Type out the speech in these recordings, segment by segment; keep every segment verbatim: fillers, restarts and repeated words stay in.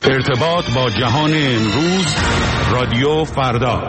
ارتباط با جهان امروز، رادیو فردا.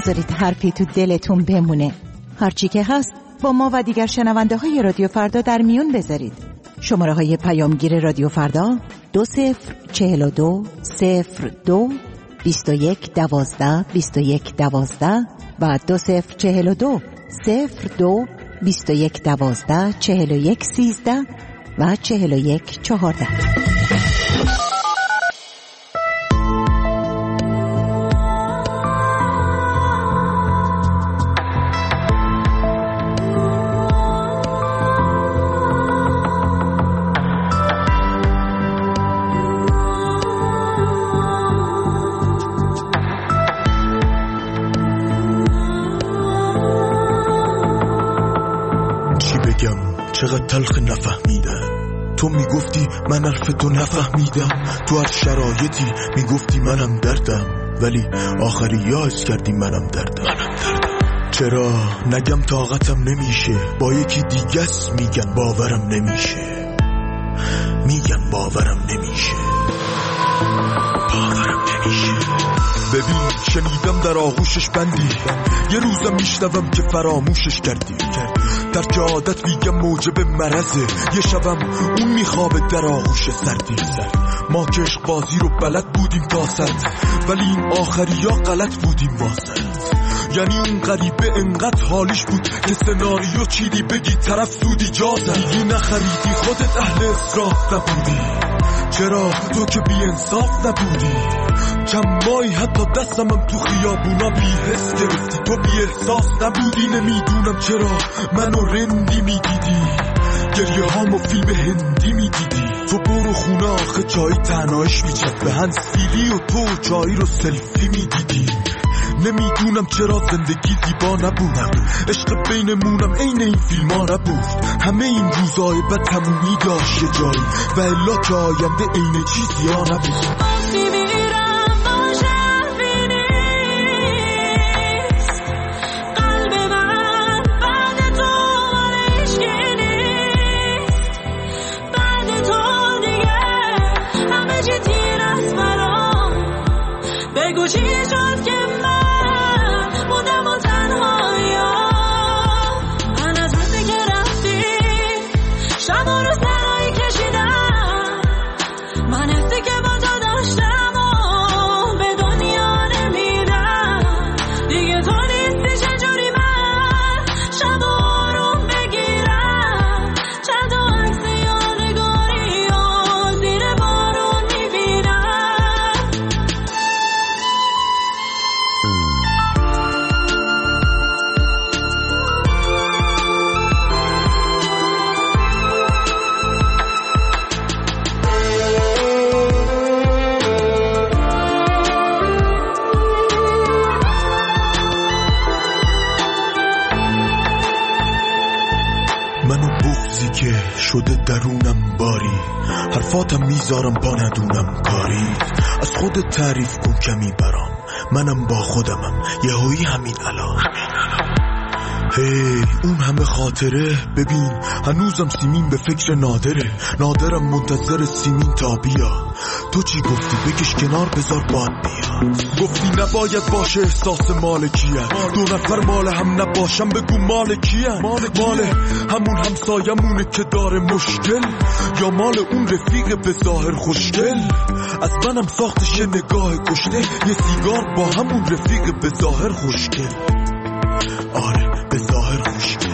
نذارید حرفی تو دلتون بمونه. هرچی که هست با ما و دیگر شنونده های رادیو فردا در میون بذارید. شماره های پیامگیر رادیو فردا دو صفر چهل و دو صفر دو بیست و یک دوازده بیست و یک دوازده و دو صفر چهل و دو صفر دو بیست و یک دوازده چهل و یک سیزده و چهل و یک چهارده. چقدر تلخ نفهمیدم. تو میگفتی من حرف تو نفهمیدم، تو هر شرایطی میگفتی منم دردم، ولی آخری یاز کردی منم دردم. چرا نگم طاقتم نمیشه، با یکی دیگه است میگن باورم نمیشه، میگن باورم نمیشه، باورم نمیشه. ببین شنیدم در آغوشش بندی، یه روزم میشنوم که فراموشش کردی. در که عادت میگم موجب مرزه، یه شبم اون میخوابه در آغوش سردی. ما که عشق بازی رو بلد بودیم تا سرد، ولی این آخری یا غلط بودیم واسد. یعنی اون غریبه انقدر حالیش بود که سناریو چیدی بگی طرف سودی جازد. دیگه نخریدی خودت اهل اصراف نبودی، چرا تو که بی انصاف نبودی؟ چند ماهی حتی دستمم تو خیابونا بی حس گرفتی، تو بی احساس نبودی. نمیدونم چرا منو رندی میدیدی، گریه هامو فیلم هندی میدیدی. تو برو خونه آخه چای تنهایش میچد به هنسفیری و تو چای رو سلفی میدیدی. نمیدونم چرا زندگی زیبا نبود، عشق بینمونم عین این فیلم ها نبود. همه این روزای بد تمومی داشت یه جایی، و الا که آینده عین چیزی ها نبود. شده درونم باری، حرفاتم میذارم با ندونم کاری. از خودت تعریف کن کمی برام، منم با خودمم یهویی همین الان. هی اون همه خاطره، ببین هنوزم سیمین به فکر نادره. نادرم منتظر سیمین تا بیا. تو چی گفتی؟ بکش کنار بذار باد بیا. گفتی نباید باشه احساس مالکیت، دو نفر مال هم نباشم بگو مال کیه؟ مال همون همسایمونه که داره مشکل، یا مال اون رفیق به ظاهر خوشگل؟ از منم ساختش نگاه کشته، یه سیگار با همون رفیق به ظاهر خوشگل. آره به ظاهر خوشگل.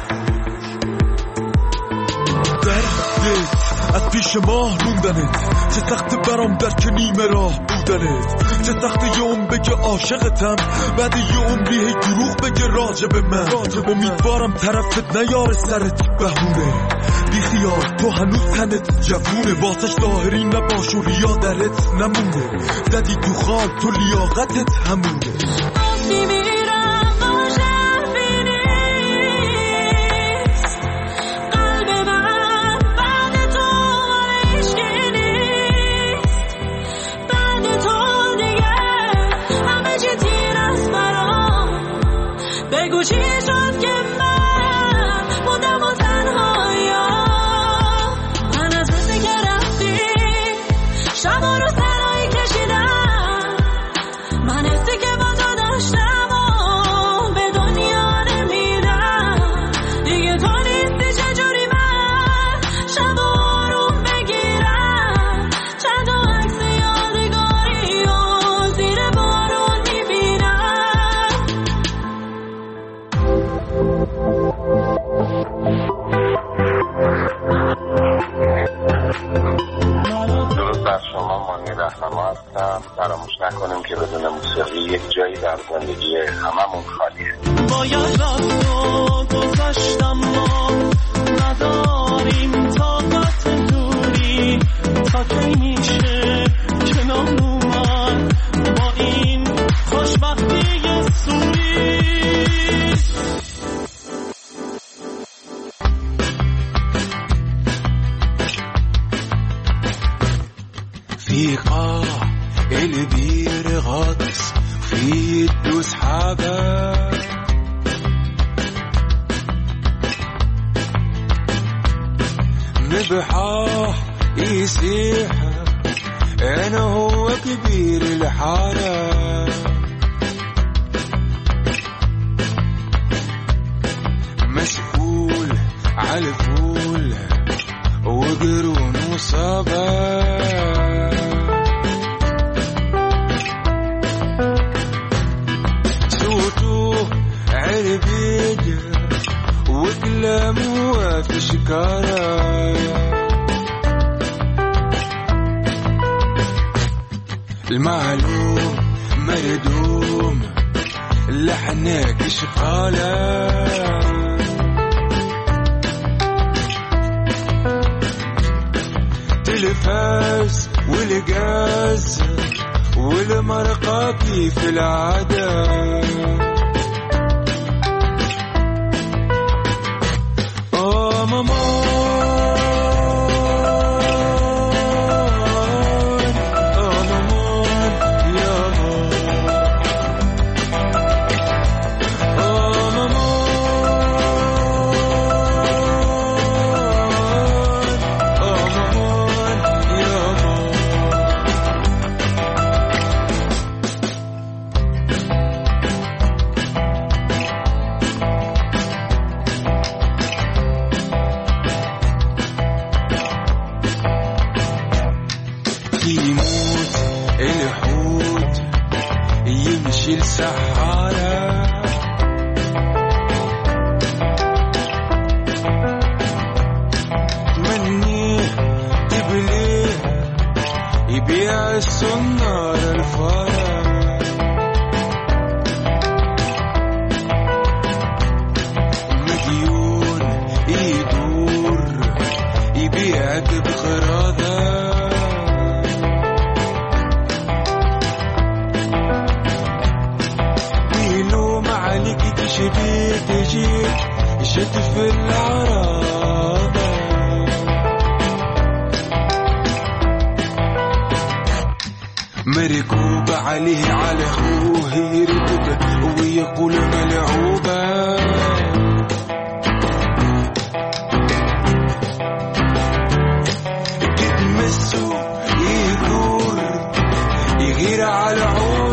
دردت از پیش ماه موندنت، چه سخت برام در که نیمه راه بودنت. چه سخت یه عمر بگه عاشقتم، بعد یه عمری هی دروغ بگه راجب من. امیدوارم طرفت نیاره سرت بهونه، بی خیال تو هنوز تنت جوونه. واسش ظاهری نباش و ریا درت نمونه، زدی تو خال تو لیاقتت همونه. شب رو سرایی کشیدم، من حسی که با تو داشتم و فراموش نکنیم که بدون موسیقی یک جایی در زندگی هممون خالیه. باید رفت و گذشتم ما نداریم طاقت دوری تا کی میشه کنار اومد با این خوشبختی سوری. في قاع البير غاطس في الدوس حابة مبحاح يسيح أنا هو كبير الحارة مسؤول عالفول وقرون وصابة عربيد وكلامه في شكارة المعلوم مردوم لحنك شغالة تلفاز والقاز والمرقة كيف العادة يموت الحوت يمشي السحارة تمنيه تبليه يبيع السنار الفارة مديون يدور يبيعك بخراضة شبيت جيت جت في العرابة مركوب عليه على أخوه يردد ويقول ملعوبة تتمسوا يدور يغير على عوبة